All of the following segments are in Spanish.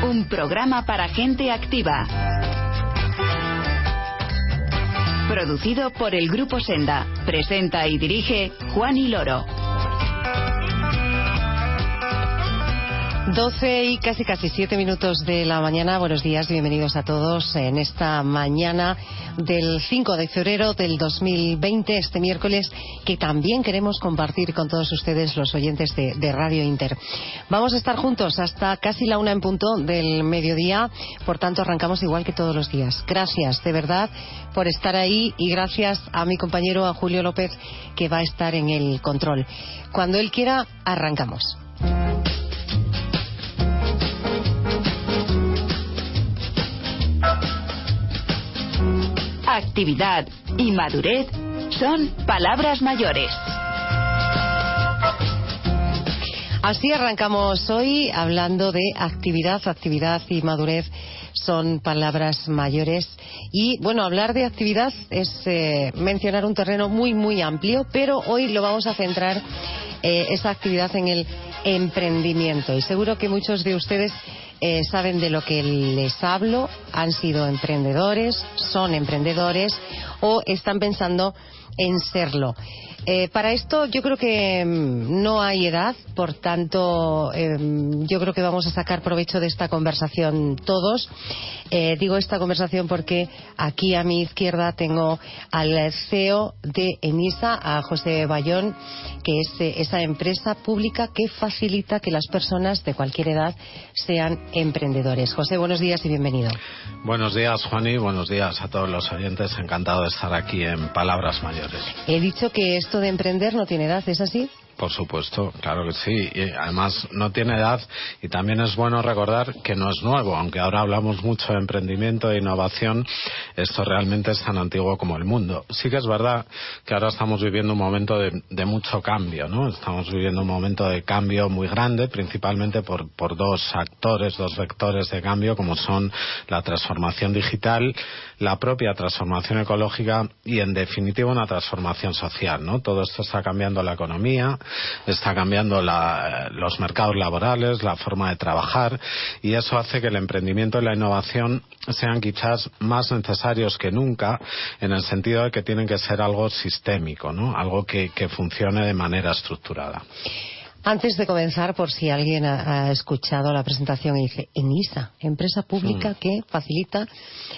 Un programa para gente activa. Producido por el Grupo Senda. Presenta y dirige Juan y Loro. 12 y casi 7 minutos de la mañana. Buenos días, bienvenidos a todos en esta mañana del 5 de febrero del 2020, este miércoles, que también queremos compartir con todos ustedes, los oyentes de Radio Inter. Vamos a estar juntos hasta casi la 1 en punto del mediodía, por tanto arrancamos igual que todos los días. Gracias, de verdad, por estar ahí, y gracias a mi compañero, a Julio López, que va a estar en el control. Cuando él quiera, arrancamos. Actividad y madurez son palabras mayores. Así arrancamos hoy hablando de actividad y madurez son palabras mayores. Y bueno, hablar de actividad es mencionar un terreno muy amplio, pero hoy lo vamos a centrar esa actividad en el emprendimiento. Y seguro que muchos de ustedes saben de lo que les hablo, han sido emprendedores, son emprendedores o están pensando en serlo. Para esto yo creo que no hay edad, por tanto yo creo que vamos a sacar provecho de esta conversación todos. Digo esta conversación porque aquí a mi izquierda tengo al CEO de Enisa, a José Bayón, que es esa empresa pública que facilita que las personas de cualquier edad sean emprendedores. José, buenos días y bienvenido. Buenos días, Juani, buenos días a todos los oyentes. Encantado de estar aquí en Palabras Mayores. He dicho que esto de emprender no tiene edad, ¿es así? Por supuesto, claro que sí. Y además no tiene edad, y también es bueno recordar que no es nuevo. Aunque ahora hablamos mucho de emprendimiento e innovación, esto realmente es tan antiguo como el mundo. Sí que es verdad que ahora estamos viviendo un momento de mucho cambio, ¿no? Estamos viviendo un momento de cambio muy grande, principalmente por dos vectores de cambio, como son la transformación digital, la propia transformación ecológica y, en definitiva, una transformación social, ¿no? Todo esto está cambiando la economía, está cambiando los mercados laborales, la forma de trabajar, y eso hace que el emprendimiento y la innovación sean quizás más necesarios que nunca, en el sentido de que tienen que ser algo sistémico, ¿no? Algo que funcione de manera estructurada. Antes de comenzar, por si alguien ha escuchado la presentación y dice, Enisa, empresa pública que facilita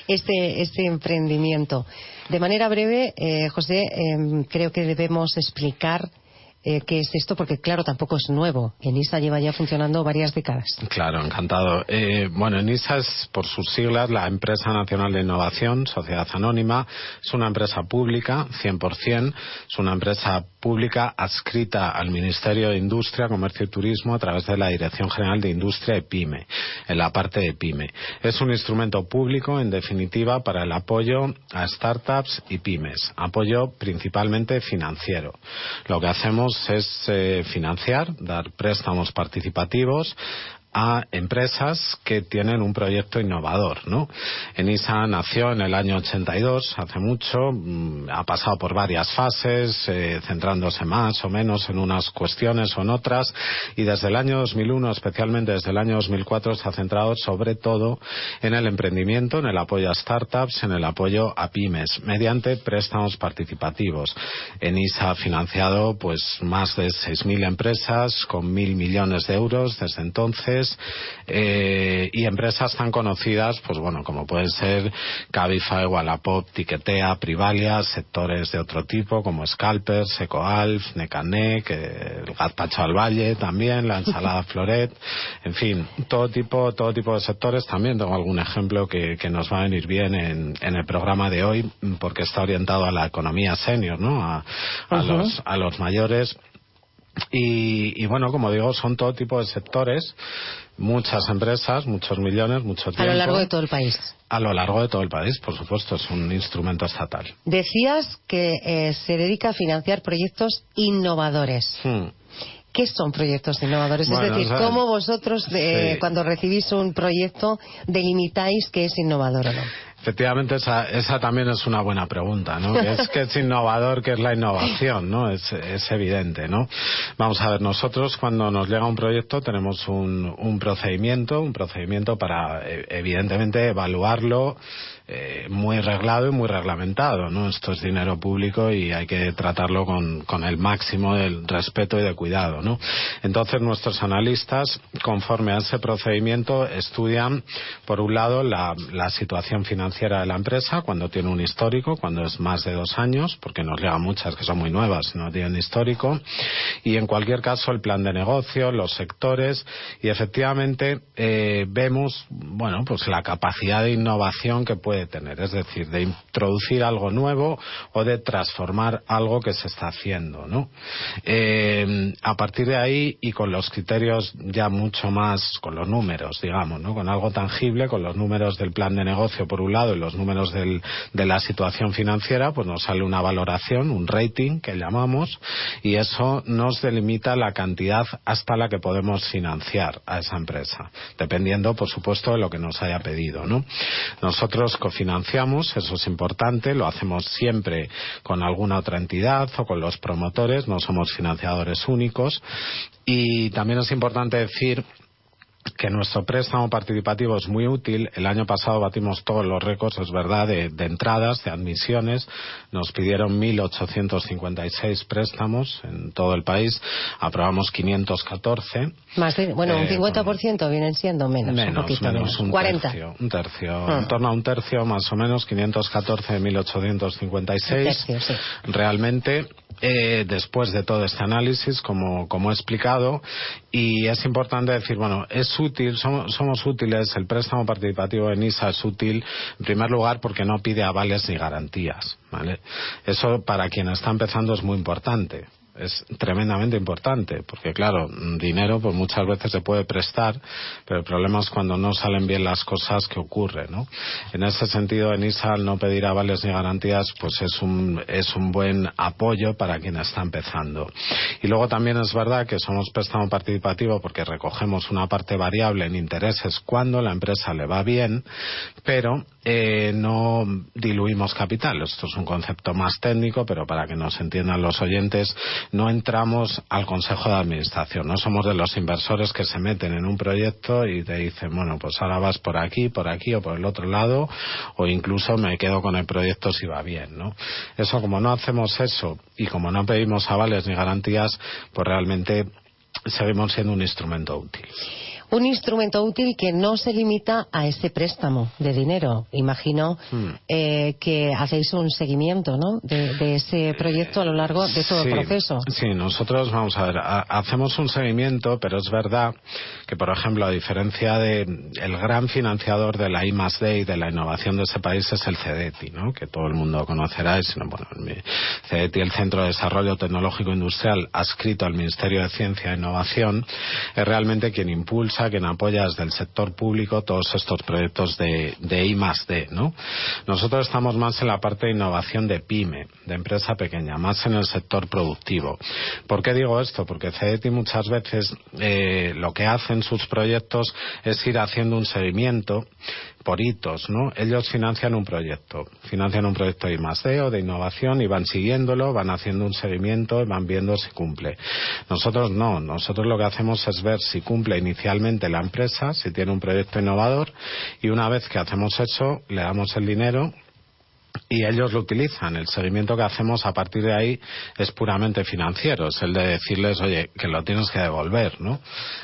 este emprendimiento. De manera breve, José, creo que debemos explicar qué es esto, porque claro, tampoco es nuevo. Enisa lleva ya funcionando varias décadas. Claro, encantado. Bueno, Enisa es, por sus siglas, la Empresa Nacional de Innovación, Sociedad Anónima. Es una empresa pública, 100%. Es una empresa pública adscrita al Ministerio de Industria, Comercio y Turismo a través de la Dirección General de Industria y PYME, en la parte de PYME. Es un instrumento público, en definitiva, para el apoyo a startups y pymes. Apoyo principalmente financiero. Lo que hacemos es financiar, dar préstamos participativos a empresas que tienen un proyecto innovador, ¿no? Enisa nació en el año 82, hace mucho, ha pasado por varias fases, centrándose más o menos en unas cuestiones o en otras, y desde el año 2001, especialmente desde el año 2004, se ha centrado sobre todo en el emprendimiento, en el apoyo a startups, en el apoyo a pymes, mediante préstamos participativos. Enisa ha financiado pues más de 6.000 empresas con 1.000 millones de euros desde entonces, y empresas tan conocidas pues bueno, como pueden ser Cabify, Wallapop, Tiquetea, Privalia, sectores de otro tipo como Scalpers, Ecoalf, Necanec, el Gazpacho al Valle también, la ensalada Floret, en fin, todo tipo de sectores. También tengo algún ejemplo que nos va a venir bien en el programa de hoy, porque está orientado a la economía senior, ¿no? A los mayores. Y bueno, como digo, son todo tipo de sectores, muchas empresas, muchos millones, mucho tiempo. A lo largo de todo el país. A lo largo de todo el país, por supuesto, es un instrumento estatal. Decías que se dedica a financiar proyectos innovadores. ¿Qué son proyectos innovadores? Bueno, es decir, ¿cómo vosotros, cuando recibís un proyecto, delimitáis que es innovador o no? Efectivamente, esa también es una buena pregunta, ¿no? ¿Qué es innovador? ¿Qué es la innovación? ¿No? Es evidente, ¿no? Vamos a ver, nosotros cuando nos llega un proyecto tenemos un procedimiento para, evidentemente, evaluarlo muy reglado y muy reglamentado, ¿no? Esto es dinero público y hay que tratarlo con el máximo del respeto y de cuidado, ¿no? Entonces nuestros analistas, conforme a ese procedimiento, estudian, por un lado, la situación financiera de la empresa, cuando tiene un histórico, cuando es más de 2 años, porque nos llegan muchas que son muy nuevas, no tienen histórico, y en cualquier caso el plan de negocio, los sectores, y efectivamente vemos, bueno, pues la capacidad de innovación que puede tener, es decir, de introducir algo nuevo o de transformar algo que se está haciendo, ¿no? A partir de ahí, y con los criterios ya mucho más, con los números, digamos, ¿no? Con algo tangible, con los números del plan de negocio por un lado y los números de la situación financiera, pues nos sale una valoración, un rating que llamamos, y eso nos delimita la cantidad hasta la que podemos financiar a esa empresa, dependiendo, por supuesto, de lo que nos haya pedido, ¿no? Nosotros cofinanciamos, eso es importante, lo hacemos siempre con alguna otra entidad o con los promotores, no somos financiadores únicos, y también es importante decir que nuestro préstamo participativo es muy útil. El año pasado batimos todos los récords, es verdad, de entradas, de admisiones. Nos pidieron 1.856 préstamos en todo el país. Aprobamos 514. Más de, bueno, un 50% vienen siendo menos un poquito menos, un 40. tercio, en torno a un tercio más o menos, 514 de 1.856. Tercio, sí. Realmente, después de todo este análisis, como he explicado, y es importante decir, bueno, es útil, somos útiles, el préstamo participativo de NISA es útil, en primer lugar, porque no pide avales ni garantías, ¿vale? Eso para quien está empezando es muy importante. Es tremendamente importante, porque claro, dinero pues muchas veces se puede prestar, pero el problema es cuando no salen bien las cosas que ocurre, ¿no? En ese sentido, ENISA, al no pedir avales ni garantías, pues es un buen apoyo para quien está empezando. Y luego también es verdad que somos préstamo participativo porque recogemos una parte variable en intereses cuando la empresa le va bien, pero no diluimos capital. Esto es un concepto más técnico, pero para que nos entiendan los oyentes, no entramos al consejo de administración, no somos de los inversores que se meten en un proyecto y te dicen, bueno, pues ahora vas por aquí o por el otro lado, o incluso me quedo con el proyecto si va bien, ¿no? Eso, como no hacemos eso y como no pedimos avales ni garantías, pues realmente seguimos siendo un instrumento útil. Un instrumento útil que no se limita a ese préstamo de dinero. Imagino que hacéis un seguimiento, ¿no?, de ese proyecto a lo largo de todo el proceso. Sí, nosotros, vamos a ver, hacemos un seguimiento, pero es verdad que, por ejemplo, a diferencia del gran financiador de la I+D y de la innovación de ese país es el CEDETI, ¿no?, que todo el mundo conocerá. El CEDETI, el Centro de Desarrollo Tecnológico Industrial, adscrito al Ministerio de Ciencia e Innovación, es realmente quien impulsa, quien apoya desde el sector público todos estos proyectos de I+D, ¿no? Nosotros estamos más en la parte de innovación de pyme, de empresa pequeña, más en el sector productivo. ¿Por qué digo esto? Porque CEDETI muchas veces lo que hace en sus proyectos es ir haciendo un seguimiento por hitos, ¿no? Ellos financian un proyecto de I+D o de innovación y van siguiéndolo, van haciendo un seguimiento y van viendo si cumple. Nosotros no, nosotros lo que hacemos es ver si cumple inicialmente la empresa, si tiene un proyecto innovador, y una vez que hacemos eso, le damos el dinero y ellos lo utilizan. El seguimiento que hacemos a partir de ahí es puramente financiero, es el de decirles, oye, que lo tienes que devolver, ¿no?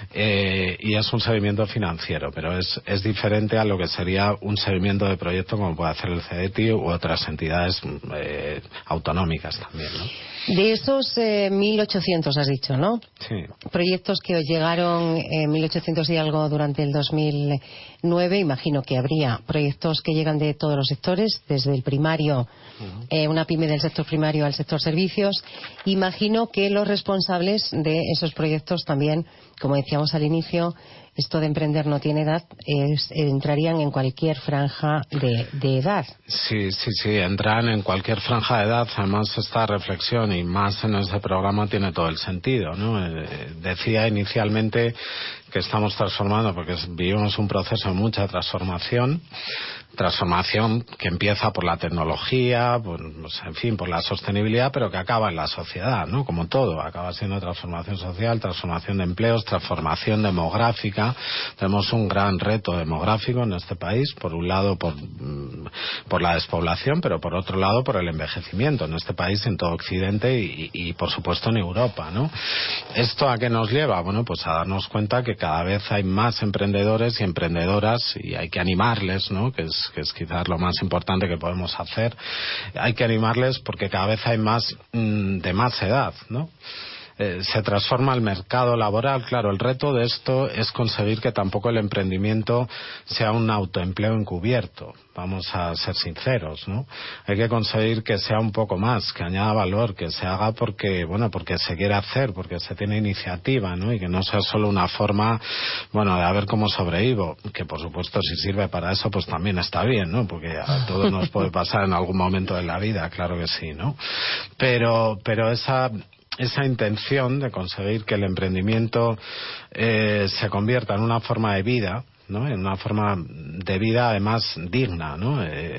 Y es un seguimiento financiero, pero es diferente a lo que sería un seguimiento de proyecto como puede hacer el CEDETI u otras entidades autonómicas también, ¿no? De esos 1.800 has dicho, ¿no? Sí. Proyectos que os llegaron 1.800 y algo durante el 2009, imagino que habría proyectos que llegan de todos los sectores, desde el primario, una pyme del sector primario al sector servicios. Imagino que los responsables de esos proyectos también, como decíamos al inicio, esto de emprender no tiene edad, entrarían en cualquier franja de edad. Sí, entran en cualquier franja de edad. Además, esta reflexión y más en este programa tiene todo el sentido, ¿no? Decía inicialmente que estamos transformando porque vivimos un proceso de mucha transformación que empieza por la tecnología, por la sostenibilidad, pero que acaba en la sociedad, ¿no? Como todo, acaba siendo transformación social, transformación de empleos, transformación demográfica. Tenemos un gran reto demográfico en este país, por un lado por la despoblación, pero por otro lado por el envejecimiento en este país, en todo Occidente y por supuesto en Europa, ¿no? ¿Esto a qué nos lleva? Bueno, pues a darnos cuenta que cada vez hay más emprendedores y emprendedoras y hay que animarles, ¿no? Que es quizás lo más importante que podemos hacer. Hay que animarles porque cada vez hay más de más edad, ¿no? Se transforma el mercado laboral. Claro, el reto de esto es conseguir que tampoco el emprendimiento sea un autoempleo encubierto. Vamos a ser sinceros, ¿no? Hay que conseguir que sea un poco más, que añada valor, que se haga porque se quiere hacer, porque se tiene iniciativa, ¿no? Y que no sea solo una forma, de a ver cómo sobrevivo, que por supuesto si sirve para eso pues también está bien, ¿no? Porque a todos nos puede pasar en algún momento de la vida, claro que sí, ¿no? Pero esa intención de conseguir que el emprendimiento se convierta en una forma de vida, ¿no? En una forma de vida además digna, ¿no?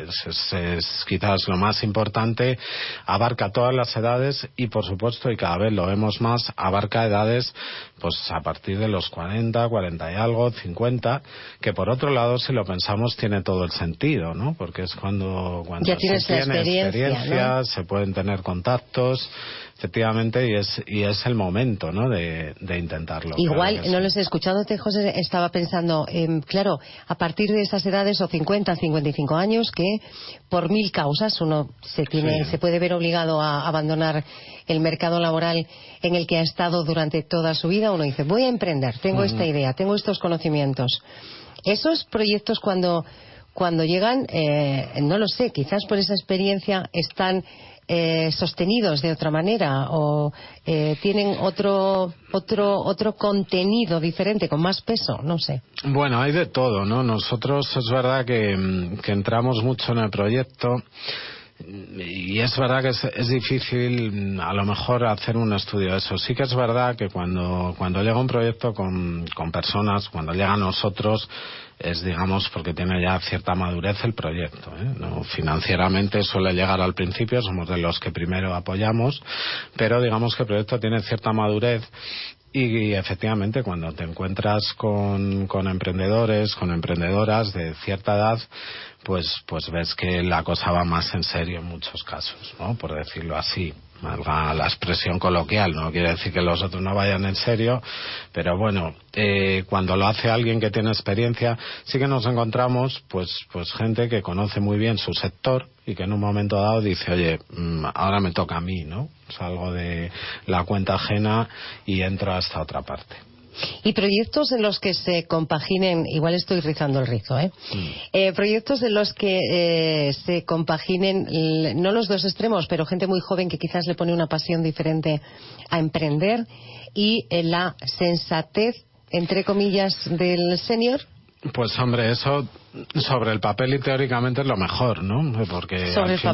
Es quizás lo más importante. Abarca todas las edades y por supuesto, y cada vez lo vemos más, abarca edades pues a partir de los 40 y algo, 50, que por otro lado si lo pensamos tiene todo el sentido, ¿no? Porque es cuando ya se tiene experiencia, ¿no? Se pueden tener contactos, efectivamente, y es el momento, ¿no? de intentarlo. Igual, claro no les he escuchado, José, estaba pensando, claro, a partir de esas edades, o 50, 55 años, que por 1000 causas uno se puede ver obligado a abandonar el mercado laboral en el que ha estado durante toda su vida. Uno dice, voy a emprender, tengo esta idea, tengo estos conocimientos. Esos proyectos cuando llegan, no lo sé, quizás por esa experiencia están sostenidos de otra manera o tienen otro contenido diferente, con más peso, no sé. Bueno, hay de todo, ¿no? Nosotros es verdad que entramos mucho en el proyecto y es verdad que es difícil a lo mejor hacer un estudio de eso. Sí que es verdad que cuando llega un proyecto con personas, cuando llega a nosotros, es, digamos, porque tiene ya cierta madurez el proyecto, ¿eh? No, financieramente suele llegar al principio, somos de los que primero apoyamos, pero digamos que el proyecto tiene cierta madurez. Y efectivamente cuando te encuentras con emprendedores, con emprendedoras de cierta edad, pues ves que la cosa va más en serio en muchos casos, ¿no? Por decirlo así, valga la expresión coloquial, no quiere decir que los otros no vayan en serio, pero bueno, cuando lo hace alguien que tiene experiencia, sí que nos encontramos pues gente que conoce muy bien su sector y que en un momento dado dice, oye, ahora me toca a mí, ¿no? Salgo de la cuenta ajena y entro a esta otra parte. Y proyectos en los que se compaginen, igual estoy rizando el rizo, proyectos en los que se compaginen, no los dos extremos, pero gente muy joven que quizás le pone una pasión diferente a emprender y la sensatez, entre comillas, del senior. Pues hombre, eso sobre el papel y teóricamente es lo mejor, ¿no? Porque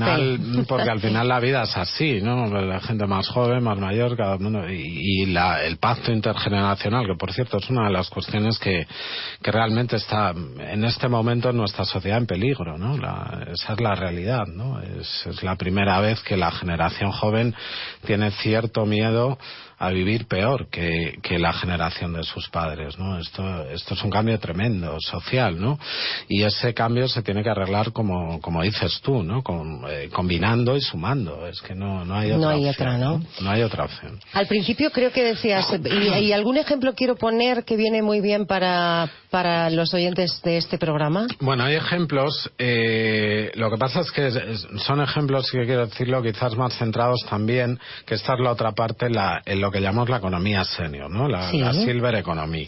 al final la vida es así, ¿no? La gente más joven, más mayor, cada uno, y el pacto intergeneracional, que por cierto es una de las cuestiones que realmente está en este momento en nuestra sociedad en peligro, ¿no? Esa es la realidad, ¿no? Es la primera vez que la generación joven tiene cierto miedo a vivir peor que la generación de sus padres, ¿no? Esto es un cambio tremendo social, ¿no? Y ese cambio se tiene que arreglar como dices tú, ¿no? Combinando y sumando. Es que no hay otra opción, ¿no? No hay otra opción. Al principio creo que decías, y algún ejemplo quiero poner que viene muy bien para los oyentes de este programa. Bueno, hay ejemplos. Lo que pasa es que son ejemplos, que quiero decirlo, quizás más centrados también, que esta es la otra parte, en lo que llamamos la economía senior, ¿no? La silver economy.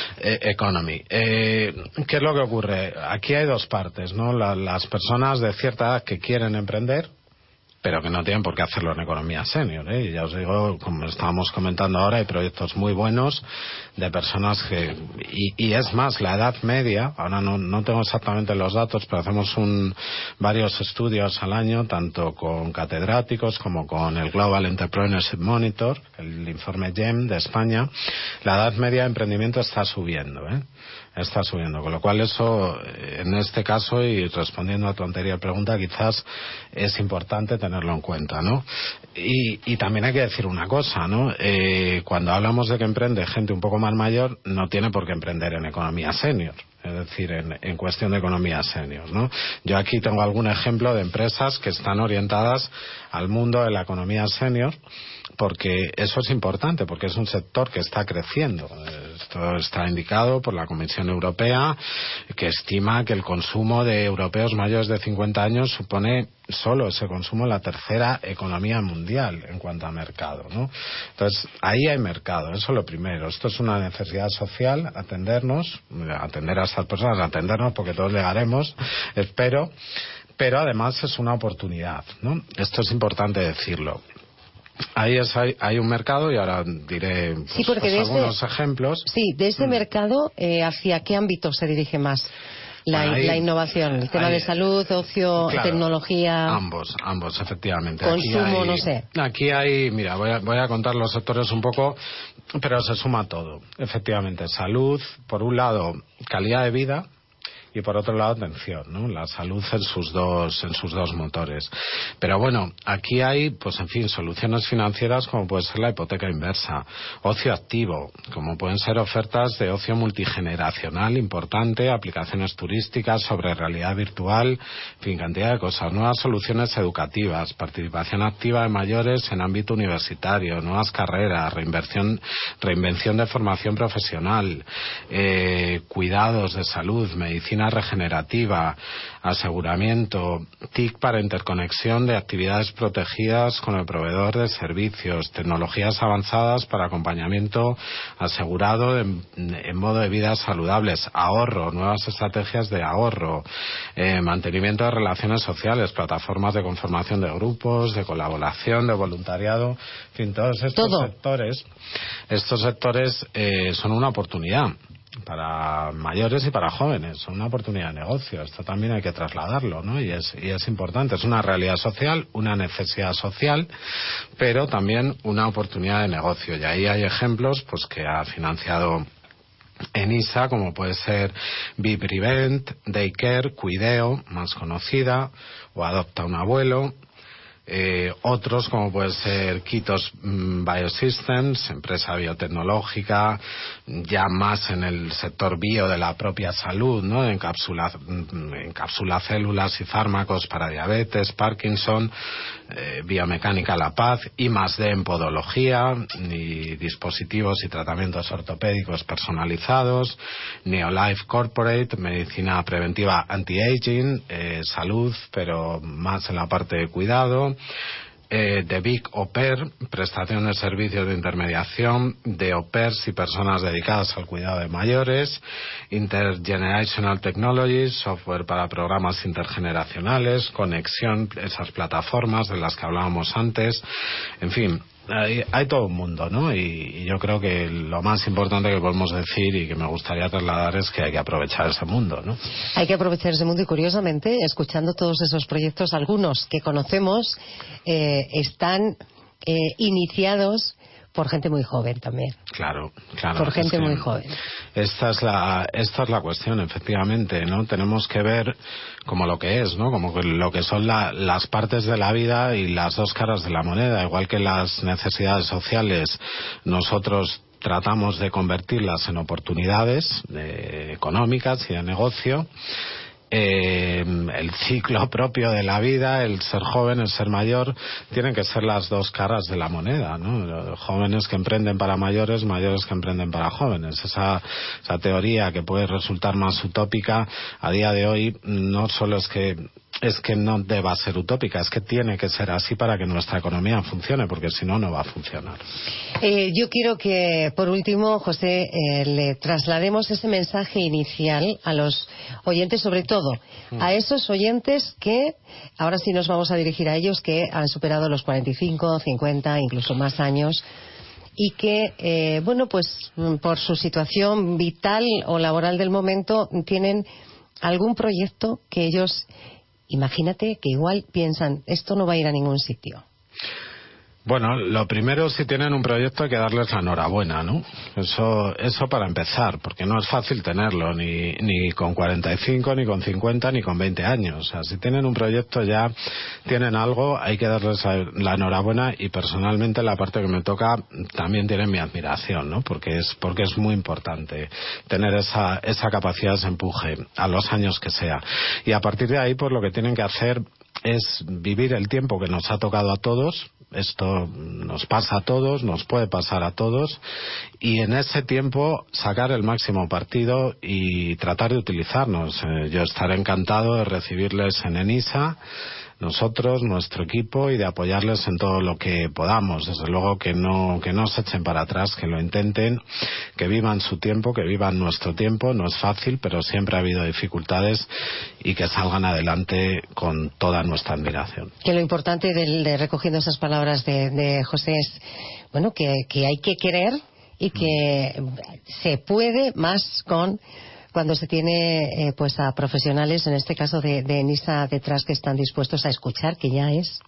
¿Qué es lo que ocurre? Aquí hay dos partes, ¿no? Las personas de cierta edad que quieren emprender, pero que no tienen por qué hacerlo en economía senior, ¿eh? Y ya os digo, como estábamos comentando ahora, hay proyectos muy buenos de personas que... Y es más, la edad media, ahora no tengo exactamente los datos, pero hacemos varios estudios al año, tanto con catedráticos como con el Global Entrepreneurship Monitor, el informe GEM de España. La edad media de emprendimiento está subiendo, está subiendo, con lo cual eso, en este caso, y respondiendo a tu anterior pregunta, quizás es importante tenerlo en cuenta, ¿no? Y también hay que decir una cosa, ¿no? Cuando hablamos de que emprende gente un poco más mayor, no tiene por qué emprender en economía senior. Es decir, en cuestión de economía senior, ¿no? Yo aquí tengo algún ejemplo de empresas que están orientadas al mundo de la economía senior, porque eso es importante, porque es un sector que está creciendo. Esto está indicado por la Comisión Europea, que estima que el consumo de europeos mayores de 50 años supone solo ese consumo la tercera economía mundial en cuanto a mercado, ¿no? Entonces, ahí hay mercado, eso es lo primero. Esto es una necesidad social, atender a estas personas, atendernos porque todos llegaremos, espero, pero además es una oportunidad, ¿no? Esto es importante decirlo. Hay un mercado, y ahora diré algunos ejemplos. Sí, de ese mercado, ¿hacia qué ámbito se dirige más la innovación? ¿El tema de salud, ocio, claro, tecnología? Ambos, efectivamente. Consumo, no sé. Aquí hay, mira, voy a contar los sectores un poco, pero se suma todo. Efectivamente, salud, por un lado, calidad de vida, y por otro lado atención, ¿no? La salud en sus dos motores. Pero bueno, aquí hay, pues en fin, soluciones financieras como puede ser la hipoteca inversa, ocio activo, como pueden ser ofertas de ocio multigeneracional importante, aplicaciones turísticas sobre realidad virtual, en fin, cantidad de cosas, nuevas soluciones educativas, participación activa de mayores en ámbito universitario, nuevas carreras, reinvención de formación profesional, cuidados de salud, medicina regenerativa, aseguramiento, TIC para interconexión de actividades protegidas con el proveedor de servicios, tecnologías avanzadas para acompañamiento asegurado en modo de vida saludables, ahorro, nuevas estrategias de ahorro, mantenimiento de relaciones sociales, plataformas de conformación de grupos, de colaboración, de voluntariado, en fin, todos estos sectores son una oportunidad para mayores y para jóvenes, son una oportunidad de negocio. Esto también hay que trasladarlo, ¿no? Y es importante, es una realidad social, una necesidad social, pero también una oportunidad de negocio. Y ahí hay ejemplos pues que ha financiado ENISA, como puede ser Biprevent, Daycare, Cuideo, más conocida, o Adopta un Abuelo. Otros como puede ser Kitos Biosystems, empresa biotecnológica, ya más en el sector bio de la propia salud, ¿no? Encapsula células y fármacos para diabetes, Parkinson, biomecánica La Paz, I+D en podología, y dispositivos y tratamientos ortopédicos personalizados, Neolife Corporate, medicina preventiva anti-aging, salud, pero más en la parte de cuidado, The Big Au Pair, prestación de servicios de intermediación de au pairs y personas dedicadas al cuidado de mayores, Intergenerational Technologies, software para programas intergeneracionales, conexión, esas plataformas de las que hablábamos antes, en fin. Hay todo un mundo, ¿no? Y yo creo que lo más importante que podemos decir y que me gustaría trasladar es que hay que aprovechar ese mundo, ¿no? Hay que aprovechar ese mundo y, curiosamente, escuchando todos esos proyectos, algunos que conocemos están iniciados por gente muy joven también. Claro. Por gente muy joven. Esta es la cuestión, efectivamente, ¿no? Tenemos que ver como lo que es, ¿no? Como lo que son las partes de la vida y las dos caras de la moneda. Igual que las necesidades sociales, nosotros tratamos de convertirlas en oportunidades económicas y de negocio. El ciclo propio de la vida, el ser joven, el ser mayor, tienen que ser las dos caras de la moneda, ¿no? Jóvenes que emprenden para mayores, mayores que emprenden para jóvenes. Esa teoría que puede resultar más utópica a día de hoy no solo es que es que no deba ser utópica, es que tiene que ser así para que nuestra economía funcione, porque si no, no va a funcionar. Yo quiero que, por último, José, le traslademos ese mensaje inicial a los oyentes, sobre todo a esos oyentes que, ahora sí nos vamos a dirigir a ellos, que han superado los 45, 50, incluso más años, y que, pues por su situación vital o laboral del momento, tienen algún proyecto que ellos, imagínate, que igual piensan, esto no va a ir a ningún sitio. Bueno, lo primero, si tienen un proyecto, hay que darles la enhorabuena, ¿no? Eso para empezar, porque no es fácil tenerlo, ni con 45, ni con 50, ni con 20 años. O sea, si tienen un proyecto, ya tienen algo, hay que darles la enhorabuena, y personalmente, la parte que me toca, también tienen mi admiración, ¿no? Porque es muy importante tener esa capacidad, ese empuje, a los años que sea. Y a partir de ahí, pues lo que tienen que hacer es vivir el tiempo que nos ha tocado a todos. Esto nos pasa a todos, nos puede pasar a todos, y en ese tiempo sacar el máximo partido y tratar de utilizarnos. Yo estaré encantado de recibirles en ENISA, nosotros, nuestro equipo, y de apoyarles en todo lo que podamos. Desde luego que no se echen para atrás, que lo intenten, que vivan su tiempo, que vivan nuestro tiempo. No es fácil, pero siempre ha habido dificultades, y que salgan adelante con toda nuestra admiración. Que lo importante de recogiendo esas palabras de José es, bueno, que hay que querer, y que se puede más cuando se tiene pues a profesionales, en este caso de ENISA, detrás, que están dispuestos a escuchar, que ya es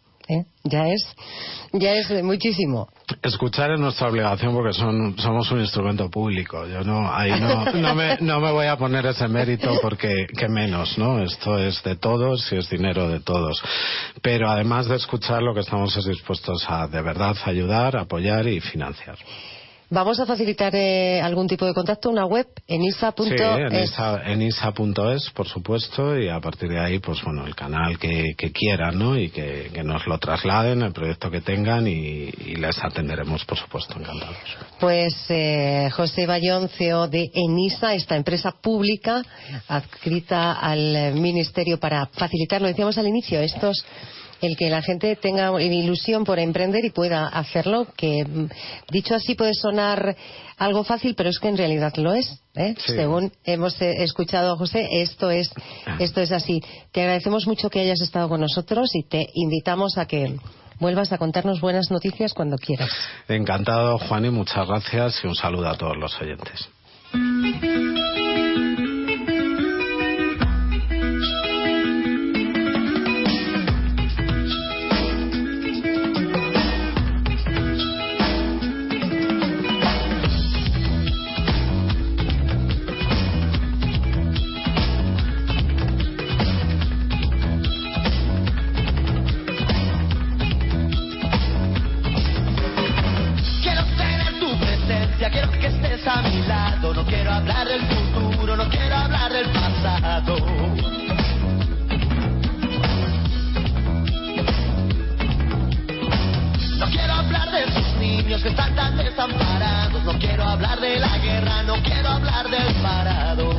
muchísimo. Escuchar es nuestra obligación, porque somos un instrumento público. Yo no me voy a poner ese mérito, porque qué menos, ¿no? Esto es de todos y es dinero de todos. Pero además de escuchar, lo que estamos es dispuestos a, de verdad, ayudar, apoyar y financiar. Vamos a facilitar algún tipo de contacto, una web, enisa.es. Sí, enisa.es, por supuesto, y a partir de ahí, pues bueno, el canal que quieran, ¿no? Y que nos lo trasladen, el proyecto que tengan, y les atenderemos, por supuesto, encantados. Pues José Bayón, CEO de ENISA, esta empresa pública adscrita al Ministerio para facilitar, lo decíamos al inicio, el que la gente tenga ilusión por emprender y pueda hacerlo, que dicho así puede sonar algo fácil, pero es que en realidad lo es, ¿eh? Sí. Según hemos escuchado a José, esto es así. Te agradecemos mucho que hayas estado con nosotros, y te invitamos a que vuelvas a contarnos buenas noticias cuando quieras. Encantado, Juan, y muchas gracias, y un saludo a todos los oyentes. Quiero que estés a mi lado, no quiero hablar del futuro, no quiero hablar del pasado. No quiero hablar de esos niños que están tan desamparados, no quiero hablar de la guerra, no quiero hablar del parado.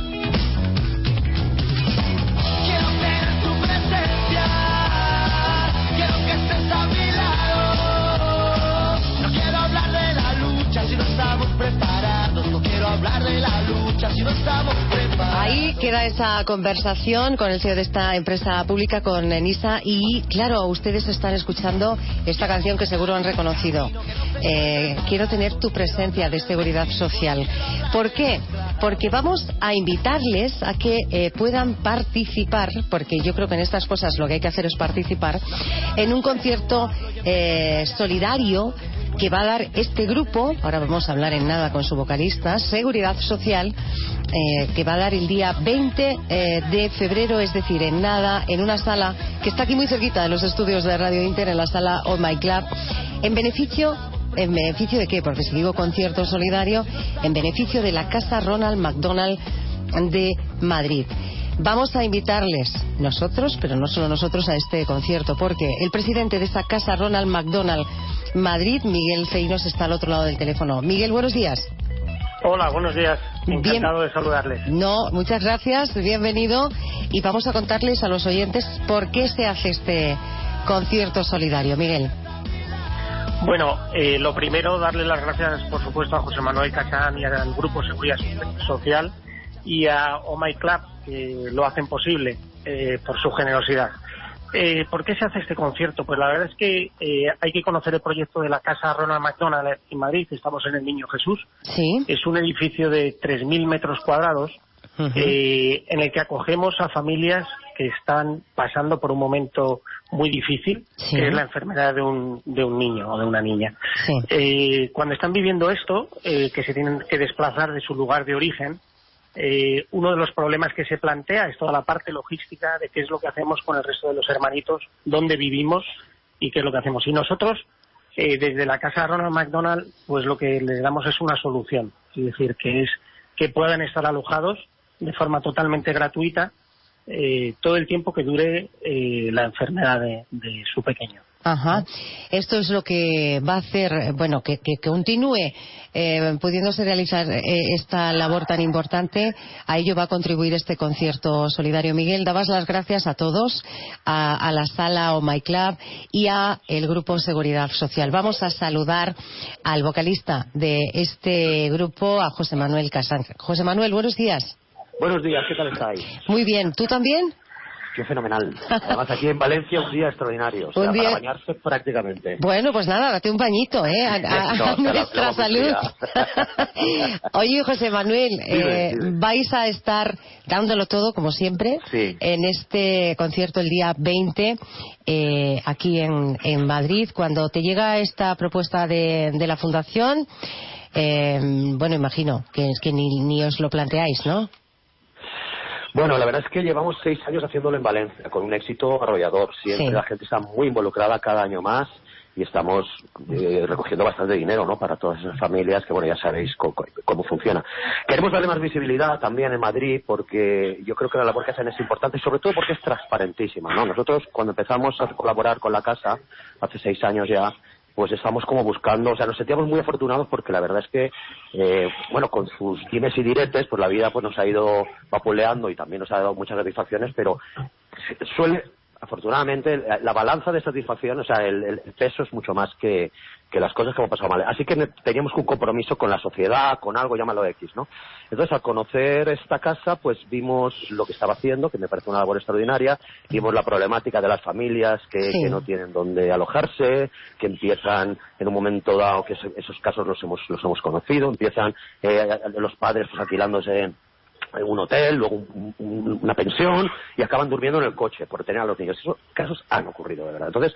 Quiero tener tu presencia, quiero que estés a mi lado. No quiero hablar de la lucha si no estamos preparados, no quiero hablar de la lucha si no estamos preparados. Ahí queda esa conversación con el CEO de esta empresa pública, con ENISA, y claro, ustedes están escuchando esta canción que seguro han reconocido. Quiero tener tu presencia, de Seguridad Social. ¿Por qué? Porque vamos a invitarles a que puedan participar, porque yo creo que en estas cosas lo que hay que hacer es participar, en un concierto solidario que va a dar este grupo. Ahora vamos a hablar en nada con su vocalista, Seguridad Social, que va a dar el día 20 de febrero, es decir, en nada, en una sala que está aquí muy cerquita de los estudios de Radio Inter, en la sala All My Club, ¿en beneficio de qué? Porque si digo concierto solidario, en beneficio de la Casa Ronald McDonald de Madrid. Vamos a invitarles nosotros, pero no solo nosotros, a este concierto, porque el presidente de esa Casa Ronald McDonald Madrid, Miguel Ceinos, está al otro lado del teléfono. Miguel, buenos días. Hola, buenos días. Encantado de saludarles. No, muchas gracias, bienvenido. y vamos a contarles a los oyentes por qué se hace este concierto solidario. Miguel. Bueno, lo primero, darle las gracias, por supuesto, a José Manuel Casán y al Grupo Seguridad Social y a Oh My Club, que lo hacen posible por su generosidad. ¿Por qué se hace este concierto? Pues la verdad es que hay que conocer el proyecto de la Casa Ronald McDonald en Madrid. Estamos en el Niño Jesús. Sí. Es un edificio de 3.000 metros cuadrados en el que acogemos a familias que están pasando por un momento muy difícil, sí, que es la enfermedad de un niño o de una niña. Sí. Cuando están viviendo esto, que se tienen que desplazar de su lugar de origen, uno de los problemas que se plantea es toda la parte logística de qué es lo que hacemos con el resto de los hermanitos, dónde vivimos y qué es lo que hacemos. Y nosotros, desde la Casa Ronald McDonald, pues lo que les damos es una solución, es decir, que puedan estar alojados de forma totalmente gratuita todo el tiempo que dure la enfermedad de su pequeño. Ajá. Esto es lo que va a hacer, bueno, que continúe pudiéndose realizar esta labor tan importante. A ello va a contribuir este concierto solidario. Miguel, dabas las gracias a todos, a la sala Oh My Club y a el Grupo Seguridad Social. Vamos a saludar al vocalista de este grupo, a José Manuel Casán. José Manuel, buenos días. Buenos días, ¿qué tal estáis? Muy bien, ¿tú también? Qué fenomenal. Además, aquí en Valencia un día extraordinario, o sea, Un día... para bañarse prácticamente. Bueno, pues nada, date un bañito, a nuestra salud. Oye, José Manuel, dime. vais a estar dándolo todo, como siempre, sí, en este concierto el día 20, aquí en Madrid. Cuando te llega esta propuesta de la Fundación, bueno, imagino que ni os lo planteáis, ¿no? Bueno, la verdad es que llevamos 6 años haciéndolo en Valencia, con un éxito arrollador. Siempre Sí. La gente está muy involucrada cada año más y estamos recogiendo bastante dinero, ¿no?, para todas esas familias que, bueno, ya sabéis cómo funciona. Queremos darle más visibilidad también en Madrid porque yo creo que la labor que hacen es importante y sobre todo porque es transparentísima, ¿no? Nosotros, cuando empezamos a colaborar con la casa, hace 6 años ya, pues estamos como buscando, o sea, nos sentíamos muy afortunados porque la verdad es que, bueno, con sus dimes y diretes, pues la vida pues nos ha ido vapuleando y también nos ha dado muchas satisfacciones, pero suele, afortunadamente, la balanza de satisfacción, o sea, el peso es mucho más que las cosas que hemos pasado mal. Así que teníamos un compromiso con la sociedad, con algo, llámalo X, ¿no? Entonces, al conocer esta casa, pues vimos lo que estaba haciendo, que me parece una labor extraordinaria, vimos la problemática de las familias que no tienen dónde alojarse, que empiezan en un momento dado, que esos casos los hemos conocido, empiezan los padres pues alquilándose en un hotel, luego una pensión y acaban durmiendo en el coche por tener a los niños. Esos casos han ocurrido, de verdad. Entonces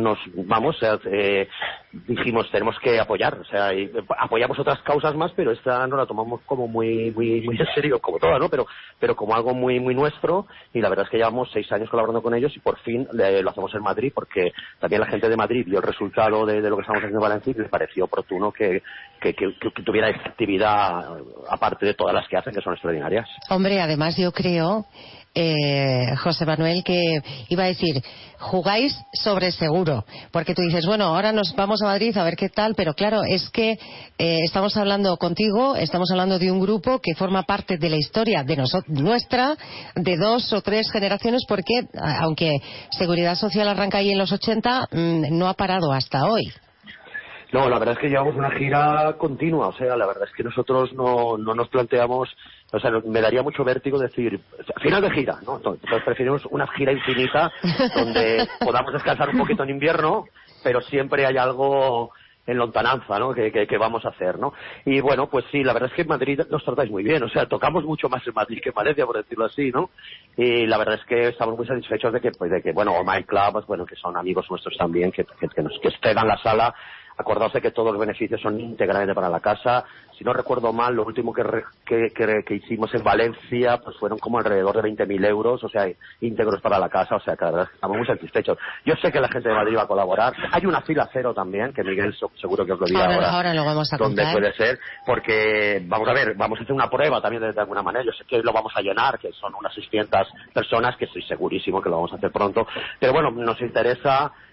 dijimos, tenemos que apoyar, o sea, apoyamos otras causas más, pero esta no la tomamos como muy en serio, como todas, ¿no? Pero como algo muy nuestro, y la verdad es que llevamos 6 años colaborando con ellos y por fin lo hacemos en Madrid, porque también la gente de Madrid vio el resultado de lo que estamos haciendo en Valencia y les pareció oportuno que tuviera esta actividad, aparte de todas las que hacen, que son extraordinarias. Hombre, además yo creo, José Manuel, que iba a decir, jugáis sobre seguro, porque tú dices, bueno, ahora nos vamos a Madrid a ver qué tal, pero claro, es que estamos hablando contigo, estamos hablando de un grupo que forma parte de la historia de nuestra, de 2 o 3 generaciones, porque aunque Seguridad Social arranca ahí en los 80, no ha parado hasta hoy. No, la verdad es que llevamos una gira continua, o sea, la verdad es que nosotros no nos planteamos, o sea, me daría mucho vértigo decir, final de gira, ¿no? Entonces preferimos una gira infinita donde podamos descansar un poquito en invierno, pero siempre hay algo en lontananza, ¿no?, que vamos a hacer, ¿no? Y bueno, pues sí, la verdad es que en Madrid nos tratáis muy bien, o sea, tocamos mucho más en Madrid que en Valencia, por decirlo así, ¿no? Y la verdad es que estamos muy satisfechos de que bueno, Oh My Club, pues bueno, que son amigos nuestros también, que cedan la sala. Acordaos de que todos los beneficios son íntegramente para la casa. Si no recuerdo mal, lo último que hicimos en Valencia pues fueron como alrededor de 20.000 euros, o sea, íntegros para la casa, o sea, que la verdad estamos muy satisfechos. Yo sé que la gente de Madrid va a colaborar. Hay una fila cero también, que Miguel seguro que os lo dirá ahora lo vamos a dónde contar. puede ser, porque vamos a hacer una prueba también de alguna manera. Yo sé que lo vamos a llenar, que son unas 600 personas, que estoy segurísimo que lo vamos a hacer pronto, pero bueno, nos interesa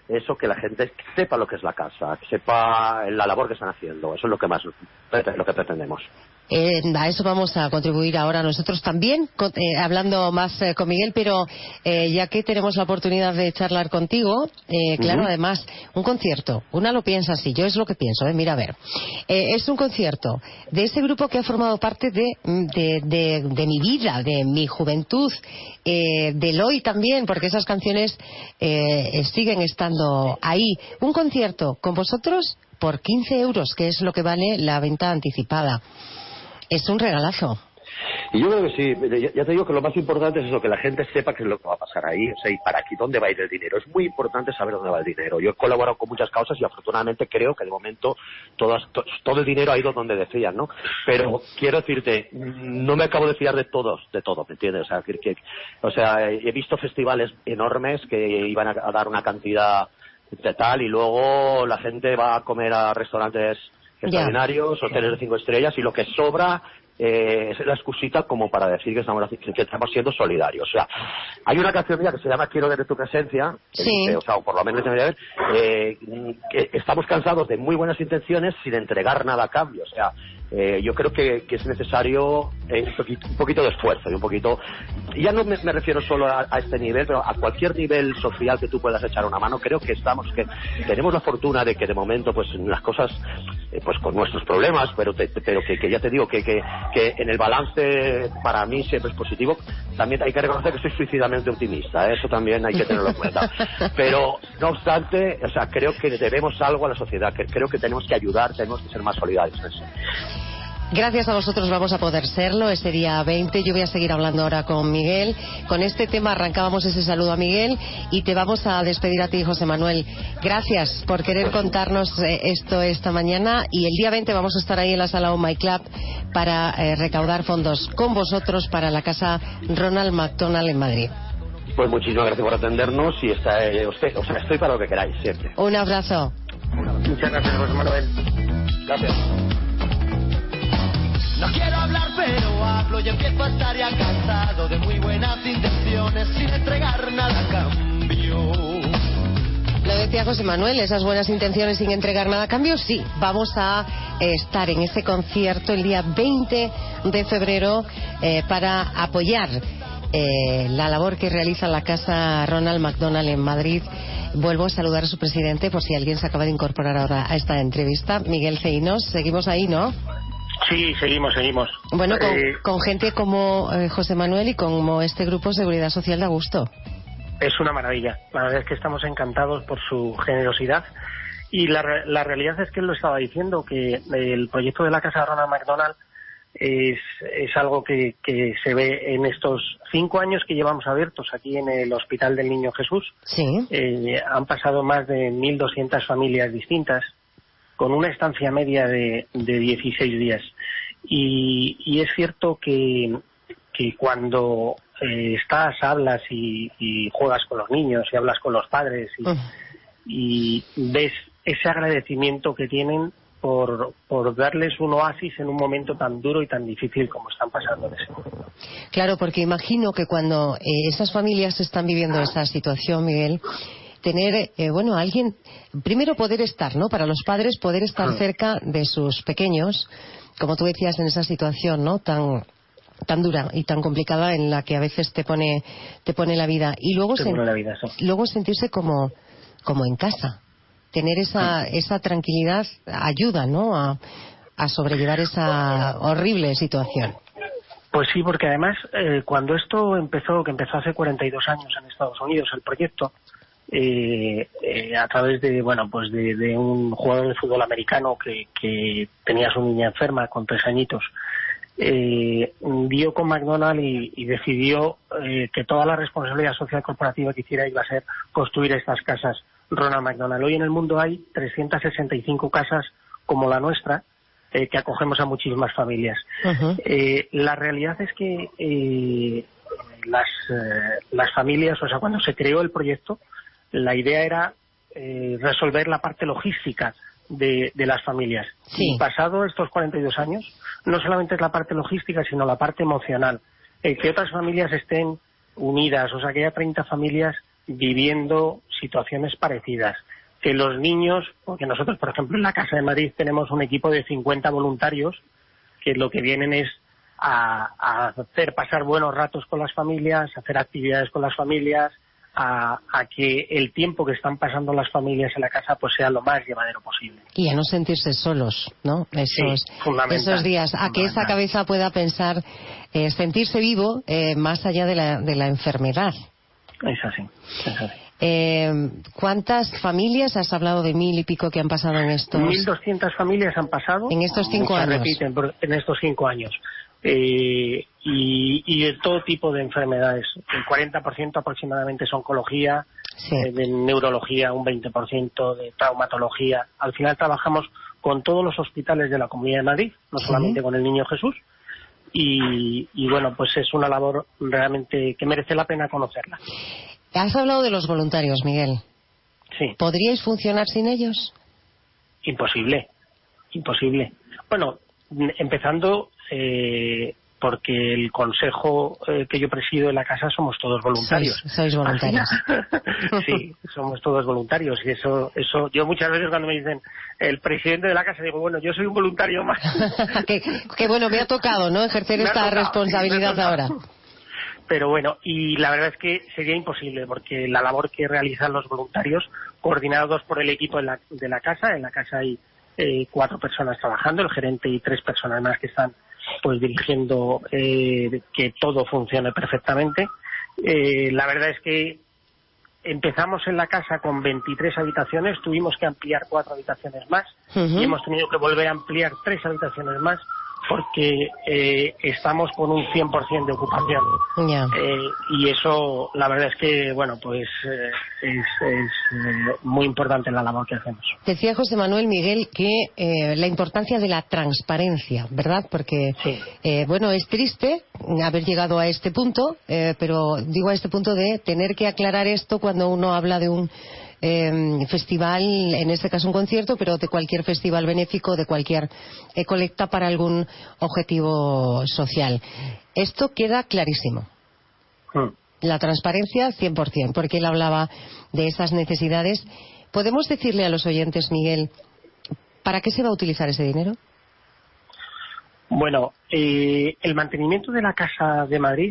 eso, que la gente sepa lo que es la casa, que sepa la labor que están haciendo. Eso es lo que más lo que pretendemos. A eso vamos a contribuir ahora nosotros también, hablando más con Miguel, pero ya que tenemos la oportunidad de charlar contigo, claro, además, un concierto, una lo piensa así, yo es lo que pienso, mira, a ver, es un concierto de ese grupo que ha formado parte de mi vida, de mi juventud, del hoy también, porque esas canciones siguen estando ahí. Un concierto con vosotros por 15 euros, que es lo que vale la venta anticipada. Es un regalazo. Y yo creo que sí, ya te digo que lo más importante es eso, que la gente sepa qué es lo que va a pasar ahí, o sea, y para aquí dónde va a ir el dinero. Es muy importante saber dónde va el dinero. Yo he colaborado con muchas causas y afortunadamente creo que de momento todo el dinero ha ido donde decían, ¿no? Pero quiero decirte, no me acabo de fiar de todo, ¿me entiendes? O sea, he visto festivales enormes que iban a dar una cantidad de tal y luego la gente va a comer a restaurantes extraordinarios, hoteles de 5 estrellas y lo que sobra es la excusita como para decir que estamos siendo solidarios. O sea, hay una canción mía que se llama Quiero ver tu presencia, que dice, o sea, o por lo menos debería ver, que estamos cansados de muy buenas intenciones sin entregar nada a cambio. O sea, yo creo que es necesario un poquito de esfuerzo y un poquito, ya no me refiero solo a este nivel, pero a cualquier nivel social que tú puedas echar una mano. Creo que tenemos la fortuna de que de momento pues las cosas pues con nuestros problemas, pero que ya te digo que en el balance para mí siempre es positivo. También hay que reconocer que soy suicidamente optimista, eso también hay que tenerlo en cuenta, pero no obstante, o sea, creo que debemos algo a la sociedad, que creo que tenemos que ayudar, tenemos que ser más solidarios en eso. Gracias a vosotros vamos a poder serlo ese día 20. Yo voy a seguir hablando ahora con Miguel. Con este tema arrancábamos ese saludo a Miguel y te vamos a despedir a ti, José Manuel. Gracias por querer contarnos esto esta mañana, y el día 20 vamos a estar ahí en la sala Oh My Club para recaudar fondos con vosotros para la casa Ronald McDonald en Madrid. Pues muchísimas gracias por atendernos y estoy para lo que queráis siempre. Un abrazo. Muchas gracias, José Manuel. Gracias. No quiero hablar pero hablo y empiezo a estar ya cansado de muy buenas intenciones sin entregar nada a cambio. Lo decía José Manuel, esas buenas intenciones sin entregar nada a cambio, sí. Vamos a estar en ese concierto el día 20 de febrero para apoyar la labor que realiza la casa Ronald McDonald en Madrid. Vuelvo a saludar a su presidente por si alguien se acaba de incorporar ahora a esta entrevista, Miguel Ceinos. Seguimos ahí, ¿no? Sí, seguimos. Bueno, con gente como José Manuel y como este grupo Seguridad Social da gusto. Es una maravilla. La verdad es que estamos encantados por su generosidad. Y la realidad es que él lo estaba diciendo, que el proyecto de la casa Ronald McDonald es algo que se ve en estos 5 años que llevamos abiertos aquí en el Hospital del Niño Jesús. Sí. Han pasado más de 1.200 familias distintas, con una estancia media de 16 días. Y es cierto que cuando hablas y juegas con los niños y hablas con los padres y ves ese agradecimiento que tienen por darles un oasis en un momento tan duro y tan difícil como están pasando en ese momento. Claro, porque imagino que cuando esas familias están viviendo esa situación, Miguel, tener, alguien, primero poder estar, ¿no? Para los padres poder estar cerca de sus pequeños, como tú decías, en esa situación, ¿no? Tan dura y tan complicada en la que a veces te pone la vida. Y luego, luego sentirse como en casa. Tener esa tranquilidad ayuda, ¿no? A sobrellevar esa horrible situación. Pues sí, porque además, cuando esto empezó, que empezó hace 42 años en Estados Unidos, el proyecto, a través de un jugador de fútbol americano que tenía a su niña enferma con 3 añitos, dio con McDonald's y decidió que toda la responsabilidad social corporativa que hiciera iba a ser construir estas casas Ronald McDonald. Hoy en el mundo hay 365 casas como la nuestra que acogemos a muchísimas familias. La realidad es que las familias, o sea, cuando se creó el proyecto, la idea era resolver la parte logística de las familias. Sí. Y pasado estos 42 años, no solamente es la parte logística, sino la parte emocional. Que otras familias estén unidas, o sea, que haya 30 familias viviendo situaciones parecidas. Que los niños, porque nosotros, por ejemplo, en la Casa de Madrid tenemos un equipo de 50 voluntarios que lo que vienen es a hacer pasar buenos ratos con las familias, a hacer actividades con las familias, a que el tiempo que están pasando las familias en la casa pues sea lo más llevadero posible. Y a no sentirse solos, ¿no? Esos días, a que esa cabeza pueda pensar, sentirse vivo más allá de la enfermedad. Es así. ¿Cuántas familias? Has hablado de 1.000 y pico que han pasado en estos... 1.200 familias han pasado. En estos 5 años. Repiten en estos 5 años. Y de todo tipo de enfermedades. El 40% aproximadamente es oncología, de neurología un 20%, de traumatología. Al final trabajamos con todos los hospitales de la Comunidad de Madrid, no solamente con el Niño Jesús. Y bueno, pues es una labor realmente que merece la pena conocerla. Has hablado de los voluntarios, Miguel. Sí. ¿Podríais funcionar sin ellos? Imposible. Bueno, empezando porque el consejo que yo presido en la casa somos todos voluntarios. Sois voluntarios. Sí, somos todos voluntarios. Y eso yo muchas veces cuando me dicen el presidente de la casa, digo, bueno, yo soy un voluntario más. que bueno, me ha tocado, ¿no?, ejercer esta responsabilidad ahora. Pero bueno, y la verdad es que sería imposible, porque la labor que realizan los voluntarios, coordinados por el equipo de la casa, en la casa hay 4 personas trabajando, el gerente y 3 personas más que están pues dirigiendo que todo funcione perfectamente. La verdad es que empezamos en la casa con 23 habitaciones, tuvimos que ampliar 4 habitaciones más y hemos tenido que volver a ampliar 3 habitaciones más porque estamos con un 100% de ocupación. Y eso, la verdad es que, bueno, pues es muy importante la labor que hacemos. Decía José Manuel, Miguel, que la importancia de la transparencia, ¿verdad? Porque, bueno, es triste haber llegado a este punto, pero digo a este punto de tener que aclarar esto cuando uno habla de un festival, en este caso un concierto, pero de cualquier festival benéfico, de cualquier colecta para algún objetivo social. Esto queda clarísimo. La transparencia 100%, porque él hablaba de esas necesidades. ¿Podemos decirle a los oyentes, Miguel, para qué se va a utilizar ese dinero? Bueno, el mantenimiento de la Casa de Madrid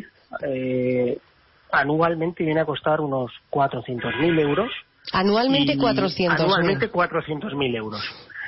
anualmente viene a costar unos 400.000 euros. Anualmente 400.000. Anualmente 400.000 euros.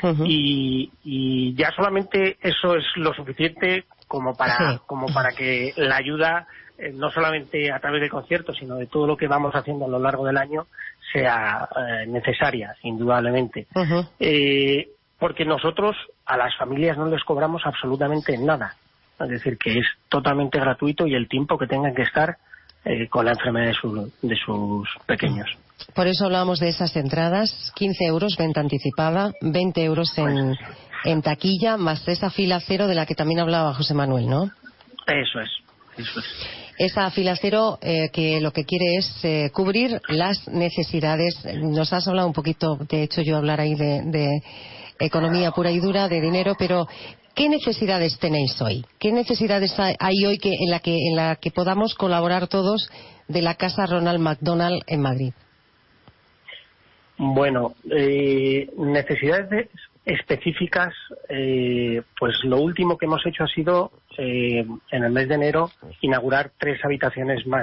Y ya solamente eso es lo suficiente como para que la ayuda, no solamente a través del concierto, sino de todo lo que vamos haciendo a lo largo del año, sea necesaria, indudablemente. Porque nosotros a las familias no les cobramos absolutamente nada. Es decir, que es totalmente gratuito y el tiempo que tengan que estar con la enfermedad de sus pequeños. Por eso hablábamos de esas entradas, 15 euros venta anticipada, 20 euros en taquilla, más esa fila cero de la que también hablaba José Manuel, ¿no? Eso es. Esa fila cero que lo que quiere es cubrir las necesidades. Nos has hablado un poquito, de hecho yo hablar ahí de economía pura y dura, de dinero, pero ¿qué necesidades tenéis hoy? ¿Qué necesidades hay hoy en la que podamos colaborar todos de la Casa Ronald McDonald en Madrid? Bueno, necesidades específicas, pues lo último que hemos hecho ha sido en el mes de enero inaugurar 3 habitaciones más.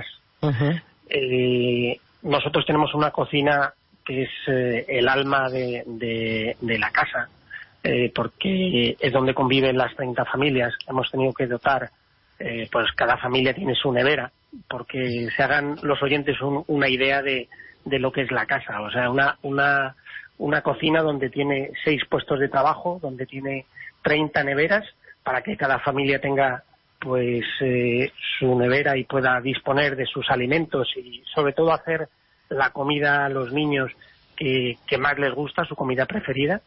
Nosotros tenemos una cocina que es el alma de la casa, porque es donde conviven las 30 familias. Hemos tenido que dotar, pues cada familia tiene su nevera, porque se hagan los oyentes una idea de lo que es la casa. O sea, una cocina donde tiene 6 puestos de trabajo, donde tiene 30 neveras, para que cada familia tenga pues su nevera y pueda disponer de sus alimentos y sobre todo hacer la comida a los niños que más les gusta, su comida preferida.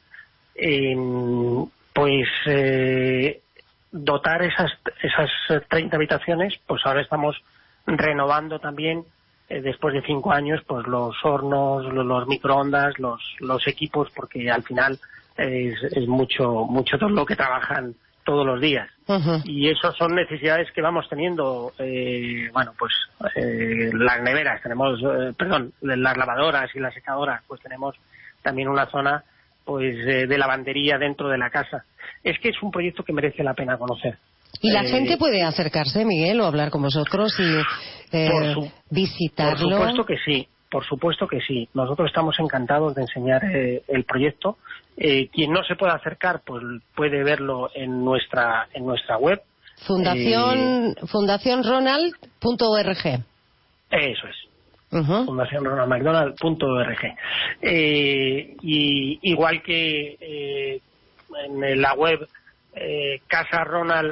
Dotar esas 30 habitaciones, pues ahora estamos renovando también, después de 5 años, pues los hornos, los microondas, los equipos, porque al final es mucho todo lo que trabajan todos los días. Uh-huh. Y eso son necesidades que vamos teniendo. Las neveras, tenemos, las lavadoras y las secadoras, pues tenemos también una zona pues de lavandería dentro de la casa. Es que es un proyecto que merece la pena conocer. ¿Y la gente puede acercarse, Miguel, o hablar con vosotros y visitarlo? Por supuesto que sí. Nosotros estamos encantados de enseñar el proyecto. Quien no se pueda acercar, pues puede verlo en nuestra web. Fundacionronald.org. Eso es. Uh-huh. Fundacionronaldmcdonald.org. Y igual que en la web Casa Ronald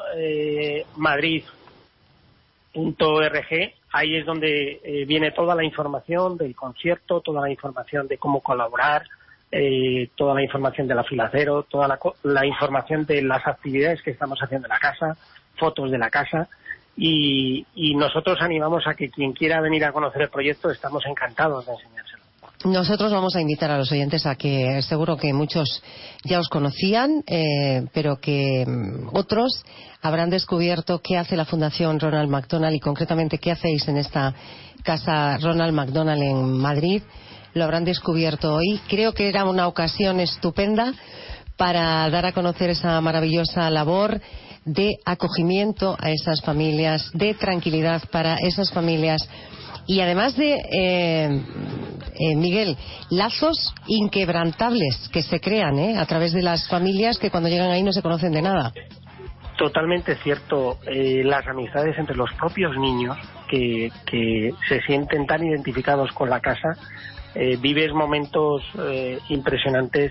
Madrid.org, ahí es donde viene toda la información del concierto, toda la información de cómo colaborar, toda la información del afilacero, toda la información de las actividades que estamos haciendo en la casa, fotos de la casa, y nosotros animamos a que quien quiera venir a conocer el proyecto, estamos encantados de enseñárselo. Nosotros vamos a invitar a los oyentes a que seguro que muchos ya os conocían, pero que otros habrán descubierto qué hace la Fundación Ronald McDonald y concretamente qué hacéis en esta Casa Ronald McDonald en Madrid. Lo habrán descubierto hoy. Creo que era una ocasión estupenda para dar a conocer esa maravillosa labor de acogimiento a esas familias, de tranquilidad para esas familias. Y además de, Miguel, lazos inquebrantables que se crean a través de las familias que cuando llegan ahí no se conocen de nada. Totalmente cierto. Las amistades entre los propios niños que se sienten tan identificados con la casa, vives momentos impresionantes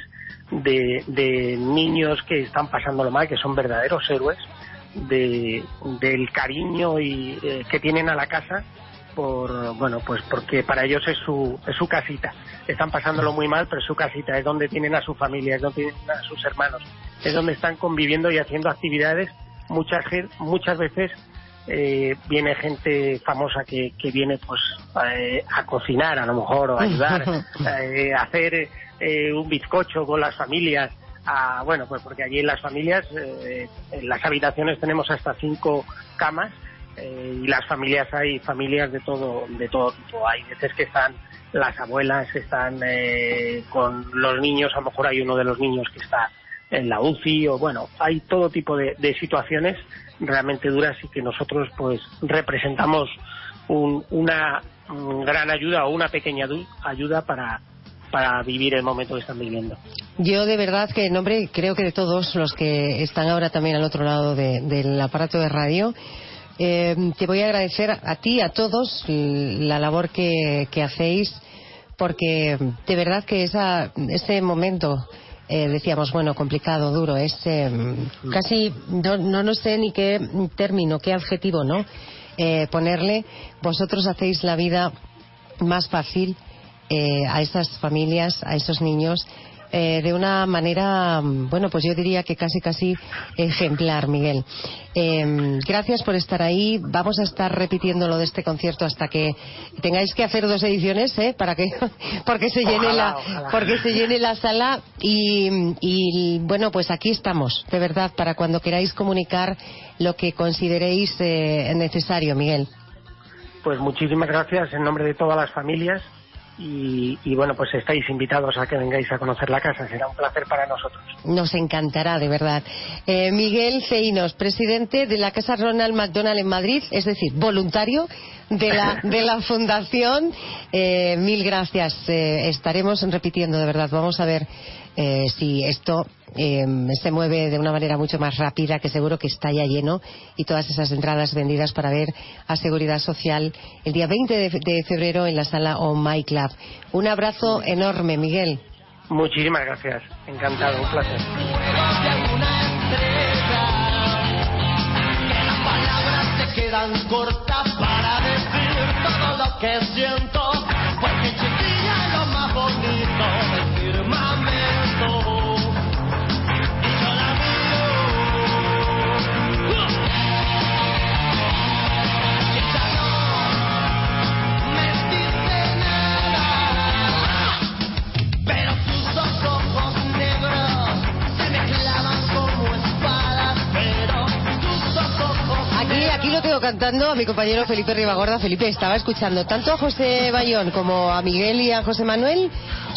de niños que están pasándolo mal, que son verdaderos héroes del cariño y que tienen a la casa, porque para ellos es su casita. Están pasándolo muy mal, pero es su casita, es donde tienen a su familia, es donde tienen a sus hermanos, es donde están conviviendo y haciendo actividades. Muchas veces viene gente famosa que viene pues a cocinar a lo mejor, o a ayudar a hacer un bizcocho con las familias, pues porque allí en las familias, en las habitaciones tenemos hasta 5 camas. Y las familias, hay familias de todo tipo. Hay veces que están las abuelas, están con los niños, a lo mejor hay uno de los niños que está en la UCI, hay todo tipo de situaciones realmente duras, y que nosotros pues representamos una gran ayuda o una pequeña ayuda para vivir el momento que están viviendo. Yo de verdad que en nombre, creo que de todos los que están ahora también al otro lado del aparato de radio, te voy a agradecer a ti, a todos, la labor que hacéis, porque de verdad que ese momento, decíamos, complicado, duro, es casi, no sé ni qué término, qué adjetivo, ¿no? Ponerle. Vosotros hacéis la vida más fácil a esas familias, a esos niños, de una manera, pues yo diría que casi ejemplar, Miguel. Gracias por estar ahí. Vamos a estar repitiendo lo de este concierto hasta que tengáis que hacer 2 ediciones, porque se llene porque se llene la sala, y pues aquí estamos, de verdad, para cuando queráis comunicar lo que consideréis necesario, Miguel. Pues muchísimas gracias en nombre de todas las familias. Y pues estáis invitados a que vengáis a conocer la casa. Será un placer para nosotros. Nos encantará, de verdad. Miguel Ceinos, presidente de la Casa Ronald McDonald en Madrid, es decir, voluntario de la Fundación. Mil gracias. Estaremos repitiendo, de verdad. Vamos a ver si esto se mueve de una manera mucho más rápida, que seguro que está ya lleno, y todas esas entradas vendidas para ver a Seguridad Social el día 20 de febrero en la sala Oh My Club. Un abrazo enorme, Miguel. Muchísimas gracias. Encantado, un placer. Las palabras te quedan cortas para decir todo lo que siento, porque chiquilla es lo más bonito del firmamento. Pero tus ojos negros se me clavan como espadas cantando a mi compañero Felipe Ribagorda. Felipe, estaba escuchando tanto a José Bayón como a Miguel y a José Manuel,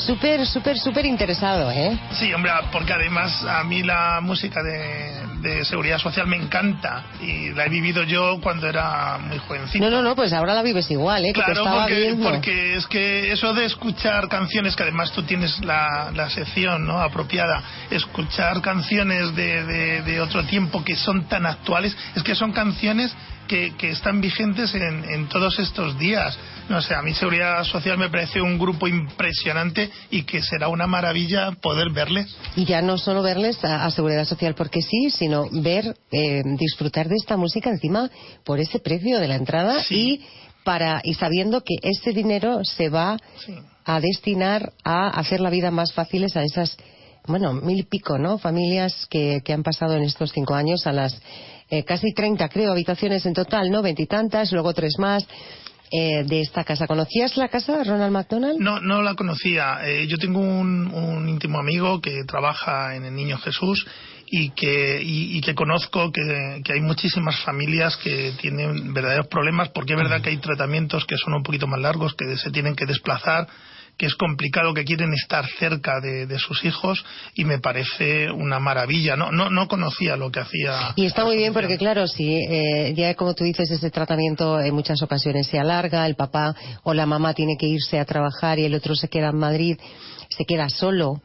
súper interesado, ¿eh? Sí, hombre, porque además a mí la música de Seguridad Social me encanta y la he vivido yo cuando era muy jovencito. No, pues ahora la vives igual, ¿eh? Claro, que te estaba porque es que eso de escuchar canciones, que además tú tienes la sección, ¿no?, apropiada, escuchar canciones de otro tiempo que son tan actuales, es que son canciones que están vigentes en todos estos días. No sé, a mí Seguridad Social me parece un grupo impresionante y que será una maravilla poder verles. Y ya no solo verles a Seguridad Social porque sí, sino ver, disfrutar de esta música encima por ese precio de la entrada, sí. y sabiendo que ese dinero se va a destinar a hacer la vida más fáciles a esas, 1000 y pico, ¿no?, familias que han pasado en estos 5 años a las casi 30, creo, habitaciones en total, ¿no? 20 y tantas, luego 3 más. De esta casa. ¿Conocías la casa, Ronald McDonald? No la conocía. Yo tengo un íntimo amigo que trabaja en el Niño Jesús y que conozco que hay muchísimas familias que tienen verdaderos problemas, porque es verdad que hay tratamientos que son un poquito más largos, que se tienen que desplazar, que es complicado, que quieren estar cerca de sus hijos, y me parece una maravilla. No conocía lo que hacía. Y está muy bien porque, claro, si ya como tú dices, ese tratamiento en muchas ocasiones se alarga, el papá o la mamá tiene que irse a trabajar y el otro se queda en Madrid, se queda solo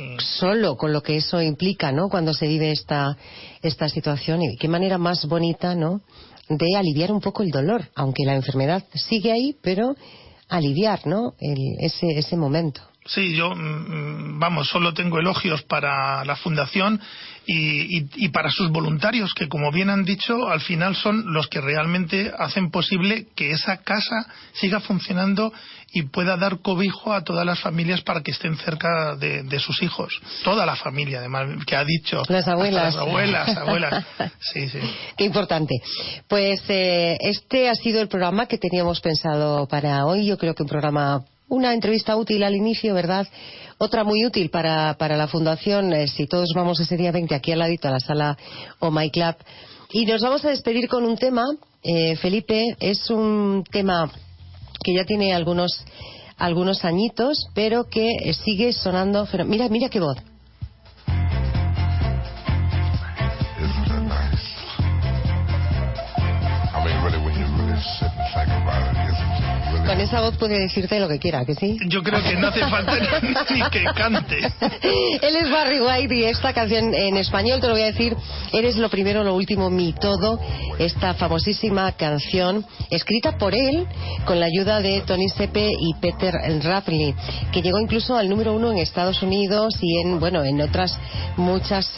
con lo que eso implica, ¿no?, cuando se vive esta situación. Y qué manera más bonita, ¿no?, de aliviar un poco el dolor, aunque la enfermedad sigue ahí, pero aliviar, ¿no?, ese momento. Sí, yo, solo tengo elogios para la Fundación y para sus voluntarios, que, como bien han dicho, al final son los que realmente hacen posible que esa casa siga funcionando y pueda dar cobijo a todas las familias para que estén cerca de sus hijos. Toda la familia, además, que ha dicho. Las abuelas. Las abuelas. Sí. Qué importante. Pues este ha sido el programa que teníamos pensado para hoy. Yo creo que una entrevista útil al inicio, ¿verdad? Otra muy útil para la Fundación, si todos vamos ese día 20 aquí al ladito a la sala Oh My Club. Y nos vamos a despedir con un tema, Felipe, es un tema que ya tiene algunos añitos, pero que sigue sonando. Mira qué voz. Con esa voz puede decirte lo que quiera, ¿que sí? Yo creo que no hace falta ni que cante. Él es Barry White y esta canción en español, te lo voy a decir, Eres lo primero, lo último, mi todo. Esta famosísima canción, escrita por él, con la ayuda de Tony Sepe y Peter Rafferty, que llegó incluso al número 1 en Estados Unidos y en otras muchos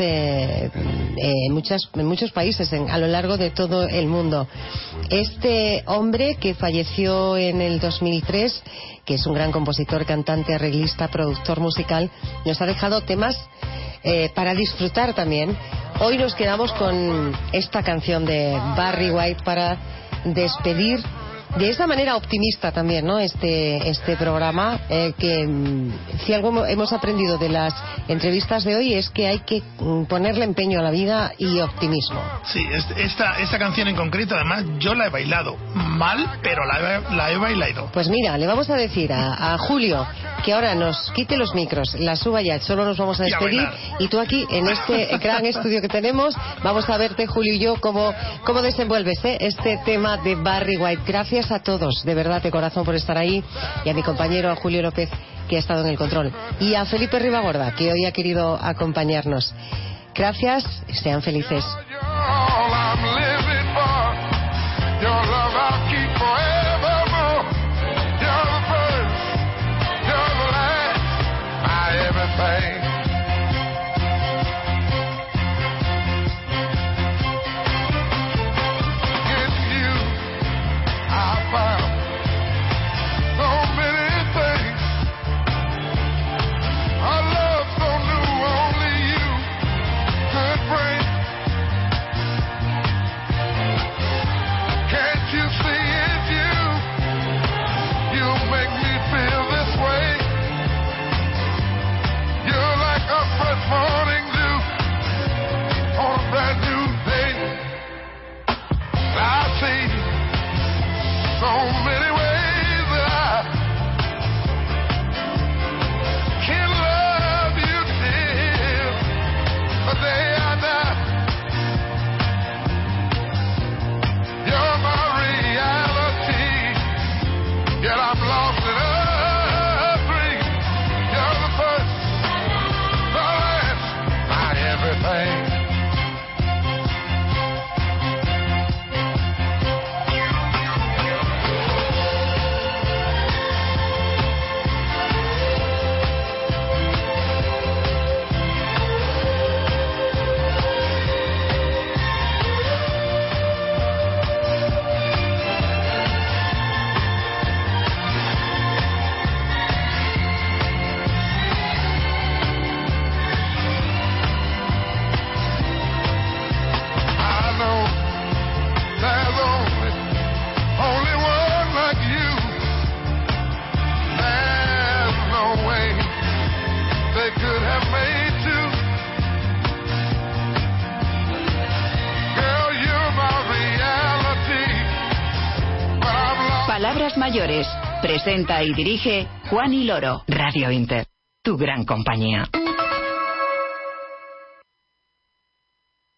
países a lo largo de todo el mundo. Este hombre, que falleció en el 2003, que es un gran compositor, cantante, arreglista, productor musical, nos ha dejado temas para disfrutar también. Hoy nos quedamos con esta canción de Barry White para despedir de esa manera optimista también, ¿no?, este programa, que si algo hemos aprendido de las entrevistas de hoy es que hay que ponerle empeño a la vida y optimismo. Sí, esta canción en concreto, además, yo la he bailado mal, pero la he bailado. Pues mira, le vamos a decir a Julio que ahora nos quite los micros, la suba ya, solo nos vamos a despedir, y tú aquí en este gran estudio que tenemos vamos a verte, Julio y yo, cómo desenvuelves este tema de Barry White. Gracias a todos, de verdad, de corazón, por estar ahí, y a mi compañero, a Julio López, que ha estado en el control, y a Felipe Ribagorda, que hoy ha querido acompañarnos. Gracias, sean felices. Yet I'm lost in a dream. You're the first, the last, my everything. Palabras mayores. Presenta y dirige Juan y Loro. Radio Inter, tu gran compañía.